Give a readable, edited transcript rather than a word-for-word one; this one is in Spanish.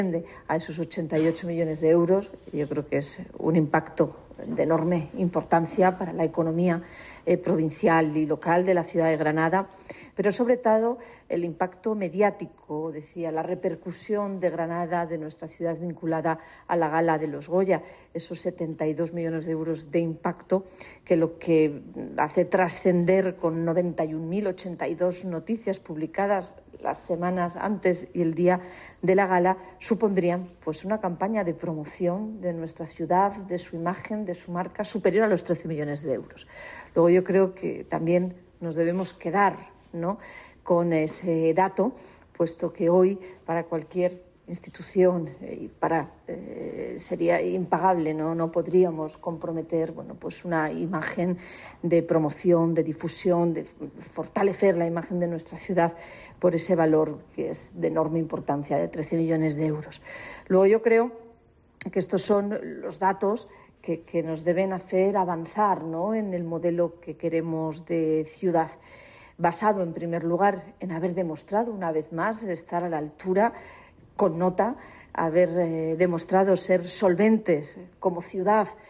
a esos 88 millones de euros. Yo creo que es un impacto de enorme importancia para la economía provincial y local de la ciudad de Granada, pero sobre todo el impacto mediático, decía, la repercusión de Granada, de nuestra ciudad vinculada a la gala de los Goya, esos 72 millones de euros de impacto que lo que hace trascender con 91.082 noticias publicadas las semanas antes y el día de la gala supondrían pues una campaña de promoción de nuestra ciudad, de su imagen, de su marca, superior a los 13 millones de euros. Luego yo creo que también nos debemos quedar, ¿no?, con ese dato, puesto que hoy para cualquier institución sería impagable, no podríamos comprometer pues una imagen de promoción, de difusión, de fortalecer la imagen de nuestra ciudad por ese valor que es de enorme importancia, de 13 millones de euros. Luego yo creo que estos son los datos que nos deben hacer avanzar, ¿no?, en el modelo que queremos de ciudad, basado en primer lugar en haber demostrado una vez más estar a la altura, con nota, haber demostrado ser solventes como ciudad